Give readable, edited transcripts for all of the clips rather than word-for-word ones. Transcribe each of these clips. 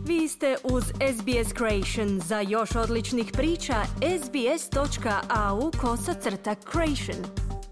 Vi ste uz SBS Creation. Za još odličnih priča, sbs.au/creation.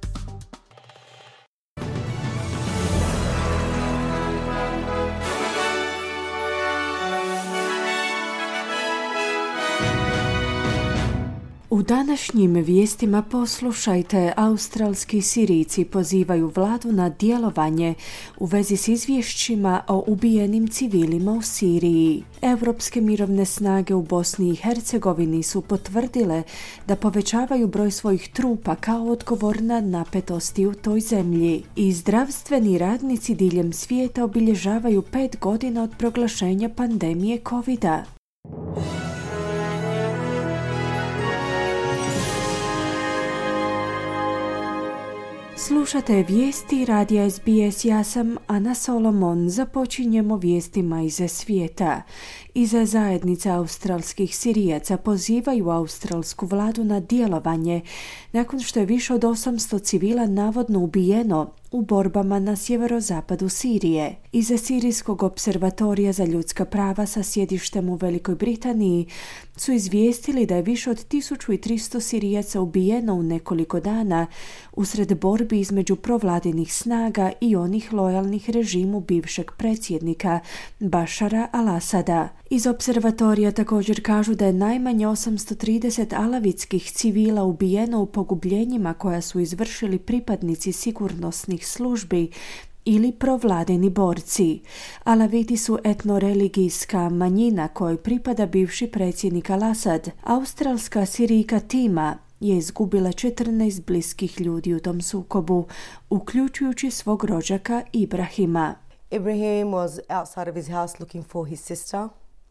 U današnjim vijestima poslušajte, australski Sirijci pozivaju vladu na djelovanje u vezi s izvješćima o ubijenim civilima u Siriji. Europske mirovne snage u Bosni i Hercegovini su potvrdile da povećavaju broj svojih trupa kao odgovor na napetosti u toj zemlji. I zdravstveni radnici diljem svijeta obilježavaju 5 godina od proglašenja pandemije COVID-a. Slušate vijesti radija SBS, ja sam Ana Solomon. Započinjemo vijestima iz svijeta. Iza zajednica australskih Sirijaca pozivaju australsku vladu na djelovanje nakon što je više od 800 civila navodno ubijeno u borbama na sjeverozapadu Sirije. Iza Sirijskog observatorija za ljudska prava sa sjedištem u Velikoj Britaniji su izvijestili da je više od 1300 Sirijaca ubijeno u nekoliko dana usred borbi između provladinih snaga i onih lojalnih režimu bivšeg predsjednika Bašara al-Asada. Iz observatorija također kažu da je najmanje 830 alavitskih civila ubijeno u pogubljenjima koja su izvršili pripadnici sigurnosnih službi ili provladini borci. Alaviti su etnoreligijska manjina kojoj pripada bivši predsjednik al-Asad. Australska Sirijka Tima je izgubila 14 bliskih ljudi u tom sukobu, uključujući svog rođaka Ibrahima. Ibrahim was outside of his house looking for his sister.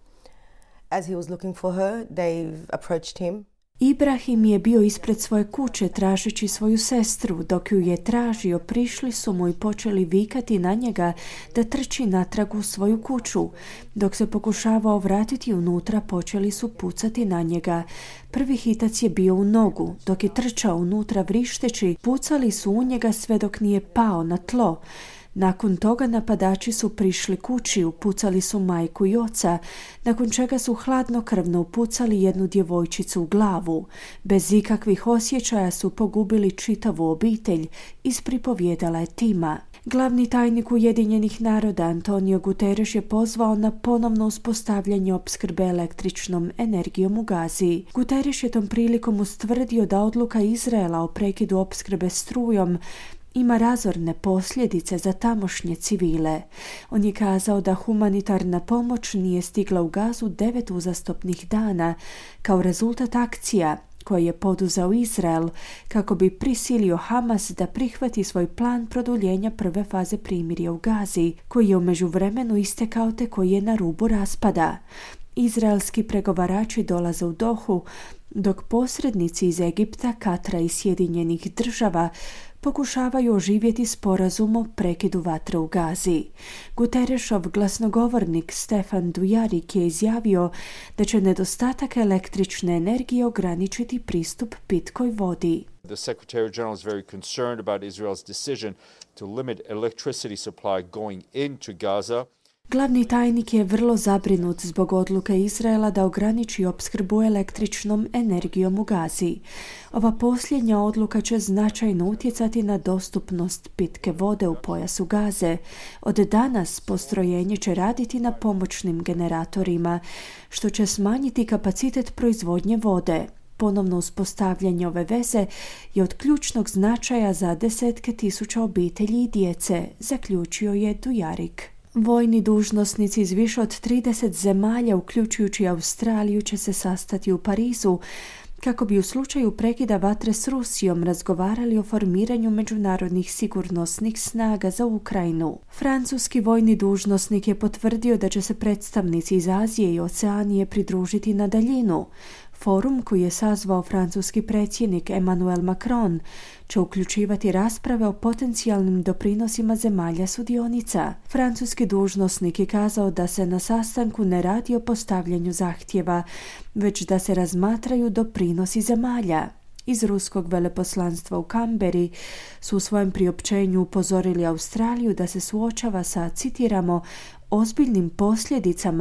As he was looking for her, they approached him. Ibrahim je bio ispred svoje kuće tražeći svoju sestru. Dok ju je tražio, prišli su mu i počeli vikati na njega da trči natrag u svoju kuću. Dok se pokušavao vratiti unutra, počeli su pucati na njega. Prvi hitac je bio u nogu. Dok je trčao unutra vrišteći, pucali su u njega sve dok nije pao na tlo. Nakon toga napadači su prišli kući, upucali su majku i oca, nakon čega su hladnokrvno upucali jednu djevojčicu u glavu. Bez ikakvih osjećaja su pogubili čitavu obitelj, ispripovjedala je Tima. Glavni tajnik Ujedinjenih naroda Antonio Guterres je pozvao na ponovno uspostavljanje opskrbe električnom energijom u Gazi. Guterres je tom prilikom ustvrdio da odluka Izraela o prekidu opskrbe strujom ima razorne posljedice za tamošnje civile. On je kazao da humanitarna pomoć nije stigla u Gazu 9 uzastopnih dana kao rezultat akcija koje je poduzeo Izrael kako bi prisilio Hamas da prihvati svoj plan produljenja prve faze primirja u Gazi, koji je u međuvremenu istekao te koji je na rubu raspada. Izraelski pregovarači dolaze u Dohu, dok posrednici iz Egipta, Katra i Sjedinjenih Država pokušavaju oživjeti sporazum o prekidu vatre u Gazi. Guterresov glasnogovornik Stefan Dujarric je izjavio da će nedostatak električne energije ograničiti pristup pitkoj vodi. The Secretary General is very concerned about Israel's decision to limit electricity supply going into Gaza. Glavni tajnik je vrlo zabrinut zbog odluke Izraela da ograniči opskrbu električnom energijom u Gazi. Ova posljednja odluka će značajno utjecati na dostupnost pitke vode u pojasu Gaze. Od danas postrojenje će raditi na pomoćnim generatorima, što će smanjiti kapacitet proizvodnje vode. Ponovno uspostavljanje ove veze je od ključnog značaja za desetke tisuća obitelji i djece, zaključio je Dujarric. Vojni dužnosnici iz više od 30 zemalja, uključujući Australiju, će se sastati u Parizu kako bi u slučaju prekida vatre s Rusijom razgovarali o formiranju međunarodnih sigurnosnih snaga za Ukrajinu. Francuski vojni dužnosnik je potvrdio da će se predstavnici iz Azije i Oceanije pridružiti na daljinu. Forum koji je sazvao francuski predsjednik Emmanuel Macron će uključivati rasprave o potencijalnim doprinosima zemalja sudionica. Francuski dužnosnik je kazao da se na sastanku ne radi o postavljanju zahtjeva, već da se razmatraju doprinosi zemalja. Iz ruskog veleposlanstva u Kamberi su u svojem priopćenju upozorili Australiju da se suočava sa, citiramo, ozbiljnim posljedicama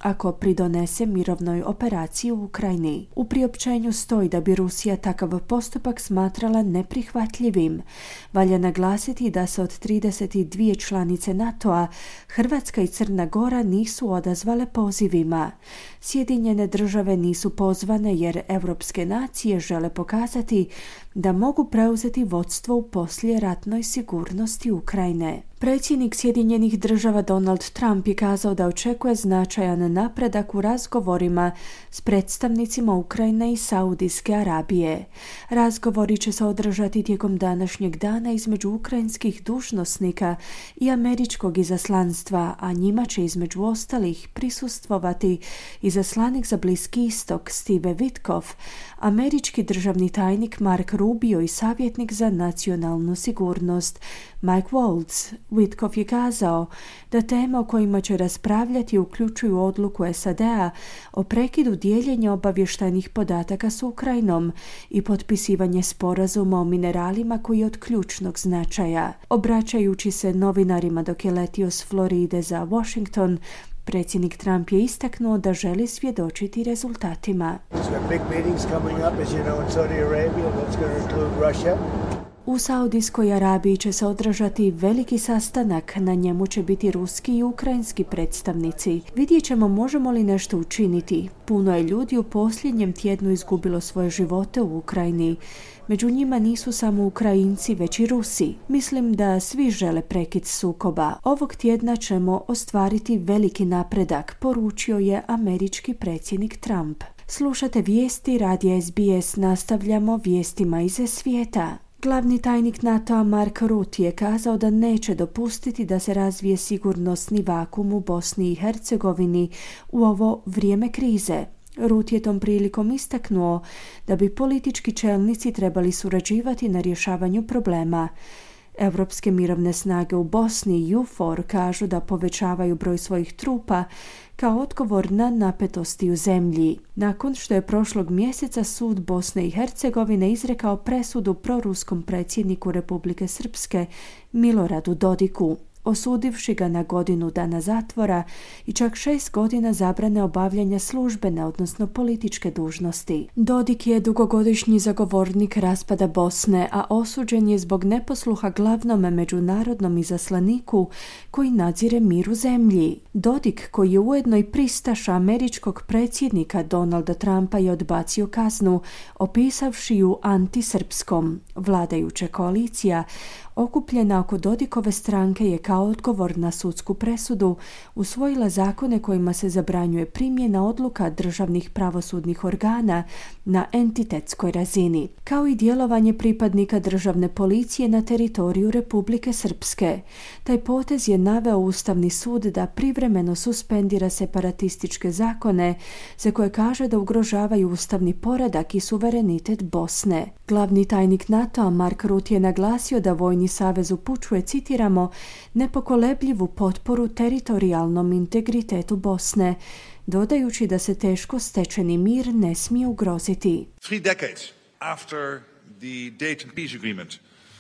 ako pridonese mirovnoj operaciji u Ukrajini. U priopćenju stoji da bi Rusija takav postupak smatrala neprihvatljivim. Valja naglasiti da se od 32 članice NATO-a Hrvatska i Crna Gora nisu odazvale pozivima. Sjedinjene države nisu pozvane jer evropske nacije žele pokazati da mogu preuzeti vodstvo u poslijeratnoj sigurnosti Ukrajine. Predsjednik Sjedinjenih država Donald Trump je kazao da očekuje značajan napredak u razgovorima s predstavnicima Ukrajine i Saudijske Arabije. Razgovori će se održati tijekom današnjeg dana između ukrajinskih dužnosnika i američkog izaslanstva, a njima će između ostalih prisustvovati izaslanik za Bliski istok Steve Witkoff, američki državni tajnik Mark Rubio i savjetnik za nacionalnu sigurnost Mike Waltz. Witkoff je kazao da teme o kojima će raspravljati uključuju odluku SAD-a o prekidu dijeljenja obavještajnih podataka s Ukrajinom i potpisivanje sporazuma o mineralima koji je od ključnog značaja. Obraćajući se novinarima dok je letio s Floride za Washington, predsjednik Trump je istaknuo da želi svjedočiti rezultatima. U Saudijskoj Arabiji će se održati veliki sastanak, na njemu će biti ruski i ukrajinski predstavnici. Vidjet ćemo možemo li nešto učiniti. Puno je ljudi u posljednjem tjednu izgubilo svoje živote u Ukrajini. Među njima nisu samo Ukrajinci, već i Rusi. Mislim da svi žele prekid sukoba. Ovog tjedna ćemo ostvariti veliki napredak, poručio je američki predsjednik Trump. Slušate vijesti radija SBS, nastavljamo vijestima iz svijeta. Glavni tajnik NATO-a Mark Rutte je kazao da neće dopustiti da se razvije sigurnosni vakuum u Bosni i Hercegovini u ovo vrijeme krize. Rutte je tom prilikom istaknuo da bi politički čelnici trebali surađivati na rješavanju problema. Europske mirovne snage u Bosni i UFOR kažu da povećavaju broj svojih trupa kao odgovor na napetosti u zemlji. Nakon što je prošlog mjeseca sud Bosne i Hercegovine izrekao presudu proruskom predsjedniku Republike Srpske Miloradu Dodiku, osudivši ga na godinu dana zatvora i čak 6 godina zabrane obavljanja službene, odnosno političke dužnosti. Dodik je dugogodišnji zagovornik raspada Bosne, a osuđen je zbog neposluha glavnome međunarodnom izaslaniku koji nadzire mir u zemlji. Dodik, koji je ujedno i pristaša američkog predsjednika Donalda Trumpa, je odbacio kaznu, opisavši ju antisrpskom. Vladajuća koalicija okupljena oko Dodikove stranke je kao odgovor na sudsku presudu usvojila zakone kojima se zabranjuje primjena odluka državnih pravosudnih organa na entitetskoj razini, kao i djelovanje pripadnika državne policije na teritoriju Republike Srpske. Taj potez je naveo Ustavni sud da privremeno suspendira separatističke zakone za koje kaže da ugrožavaju ustavni poredak i suverenitet Bosne. Glavni tajnik NATO-a Mark Rutte je naglasio da Vojni savez upućuje, citiramo, nepokolebljivu potporu teritorijalnom integritetu Bosne, dodajući da se teško stečeni mir ne smije ugroziti. 3 decades after the Dayton Peace Agreement,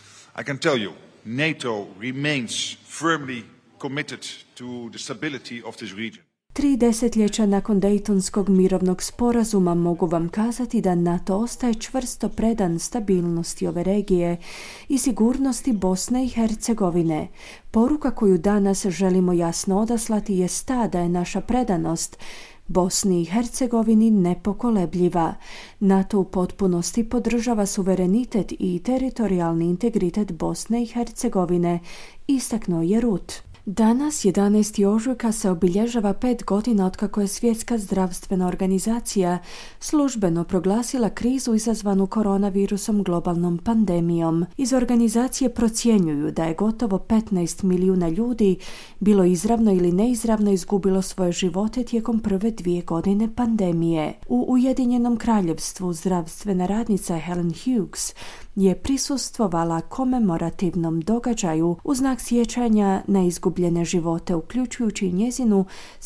I can tell you, NATO remains firmly committed to the stability of this region. 3 desetljeća nakon Dejtonskog mirovnog sporazuma mogu vam kazati da NATO ostaje čvrsto predan stabilnosti ove regije i sigurnosti Bosne i Hercegovine. Poruka koju danas želimo jasno odaslati je ta da je naša predanost Bosni i Hercegovini nepokolebljiva. NATO u potpunosti podržava suverenitet i teritorijalni integritet Bosne i Hercegovine, istaknuo je Rutte. Danas, 11. ožujka, se obilježava 5 godina otkako je Svjetska zdravstvena organizacija službeno proglasila krizu izazvanu koronavirusom globalnom pandemijom. Iz organizacije procjenjuju da je gotovo 15 milijuna ljudi bilo izravno ili neizravno izgubilo svoje živote tijekom prve 2 godine pandemije. U Ujedinjenom Kraljevstvu zdravstvena radnica Helen Hughes je prisustvovala komemorativnom događaju u znak sjećanja na izgubljene živote, uključujući njezinu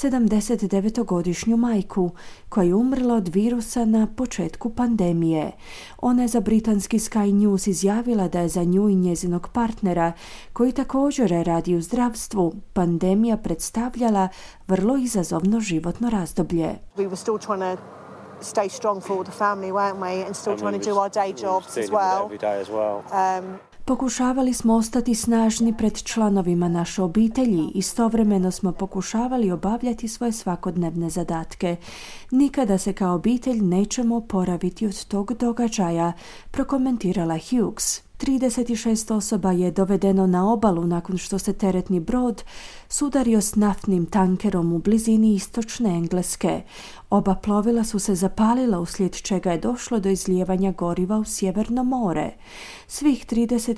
79-godišnju majku, koja je umrla od virusa na početku pandemije. Ona je za britanski Sky News izjavila da je za nju i njezinog partnera, koji također radi u zdravstvu, pandemija predstavljala vrlo izazovno životno razdoblje. We were still trying to stay strong for the family, weren't we? And still trying to do our day jobs as well. Every day as well. Pokušavali smo ostati snažni pred članovima naše obitelji, istovremeno smo pokušavali obavljati svoje svakodnevne zadatke. Nikada se kao obitelj nećemo oporaviti od tog događaja, prokomentirala Hughes. 36 osoba je dovedeno na obalu nakon što se teretni brod sudario s naftnim tankerom u blizini istočne Engleske. Oba plovila su se zapalila, uslijed čega je došlo do izlijevanja goriva u Sjeverno more. Svih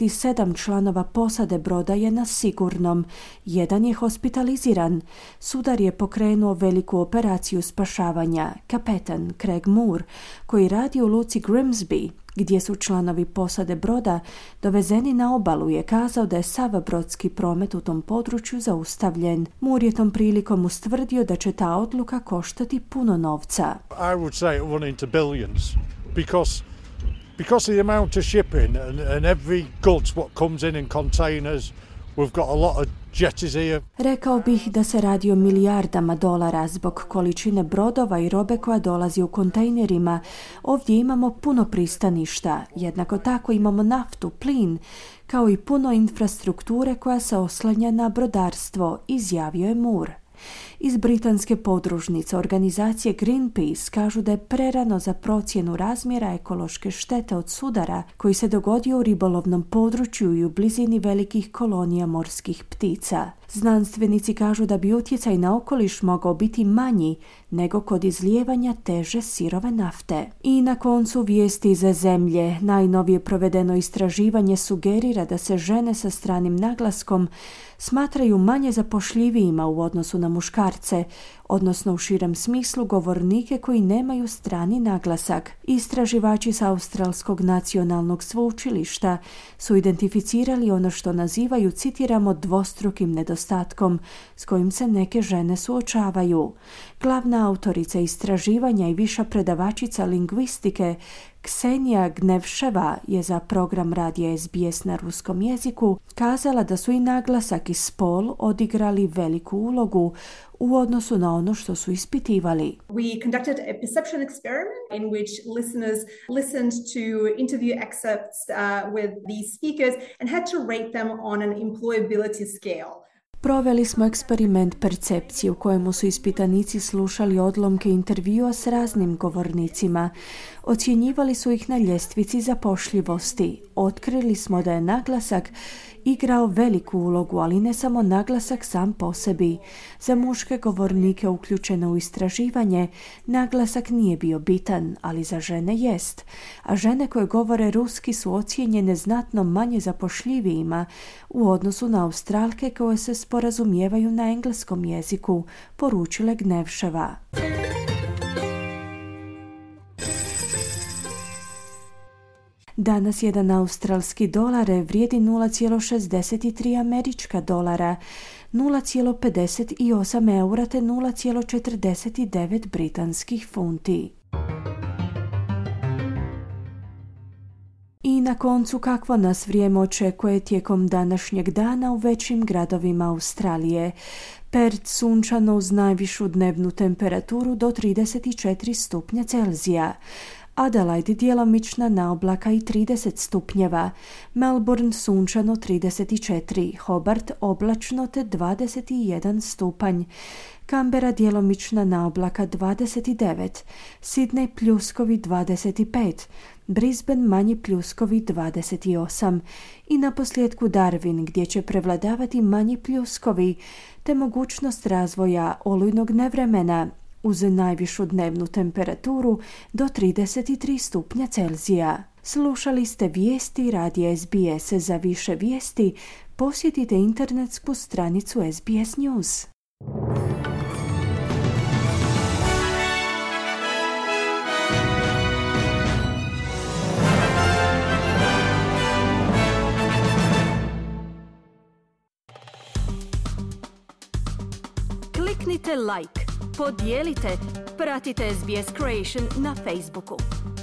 37 članova posade broda je na sigurnom. Jedan je hospitaliziran. Sudar je pokrenuo veliku operaciju spašavanja. Kapetan Craig Moore, koji radi u luci Grimsby, gdje su članovi posade broda dovezeni na obalu, je kazao da je sav brodski promet u tom području zaustavljen. Moore je tom prilikom ustvrdio da će ta odluka koštati puno novca. I would say it went into billions because of the amount of shipping and every goods what comes in containers. We've got a lot of jetties here. Rekao bih da se radi o milijardama dolara zbog količine brodova i robe koja dolazi u kontejnerima. Ovdje imamo puno pristaništa. Jednako tako imamo naftu, plin, kao i puno infrastrukture koja se oslanja na brodarstvo, izjavio je Moore. Iz britanske podružnice organizacije Greenpeace kažu da je prerano za procjenu razmjera ekološke štete od sudara koji se dogodio u ribolovnom području i u blizini velikih kolonija morskih ptica. Znanstvenici kažu da bi utjecaj na okoliš mogao biti manji nego kod izlijevanja teže sirove nafte. I na koncu vijesti za zemlje. Najnovije provedeno istraživanje sugerira da se žene sa stranim naglaskom smatraju manje zapošljivijima u odnosu na muškarce, odnosno u širem smislu govornike koji nemaju strani naglasak. Istraživači s Australskog nacionalnog sveučilišta su identificirali ono što nazivaju, citiramo, dvostrukim nedostatkom s kojim se neke žene suočavaju. Glavna autorica istraživanja i viša predavačica lingvistike Ksenija Gnevševa je za program radija SBS na ruskom jeziku kazala da su i naglasak i spol odigrali veliku ulogu u odnosu na ono što su ispitivali. We conducted a perception experiment in which listeners listened to interview excerpts with these speakers and had to rate them on an employability scale. Proveli smo eksperiment percepcije u kojemu su ispitanici slušali odlomke intervjua s raznim govornicima. Ocjenjivali su ih na ljestvici zapošljivosti. Otkrili smo da je naglasak igrao veliku ulogu, ali ne samo naglasak sam po sebi. Za muške govornike uključene u istraživanje naglasak nije bio bitan, ali za žene jest. A žene koje govore ruski su ocijenjene znatno manje zapošljivijima u odnosu na Australke koje se sporazumijevaju na engleskom jeziku, poručile Gnevševa. Danas jedan australski dolar vrijedi 0,63 američka dolara, 0,58 eura te 0,49 britanskih funti. I na koncu, kakvo nas vrijeme očekuje tijekom današnjeg dana u većim gradovima Australije. Perth sunčano uz najvišu dnevnu temperaturu do 34 stupnja Celzija. Adelaide djelomična naoblaka i 30 stupnjeva, Melbourne sunčano 34, Hobart oblačno te 21 stupanj, Canberra djelomična naoblaka 29, Sydney pljuskovi 25, Brisbane manji pljuskovi 28 i na posljedku Darwin gdje će prevladavati manji pljuskovi te mogućnost razvoja olujnog nevremena uz najvišu dnevnu temperaturu do 33 stupnja Celzija. Slušali ste vijesti radija SBS. Za više vijesti posjetite internetsku stranicu SBS News. Kliknite like, podijelite, pratite SBS Creation na Facebooku.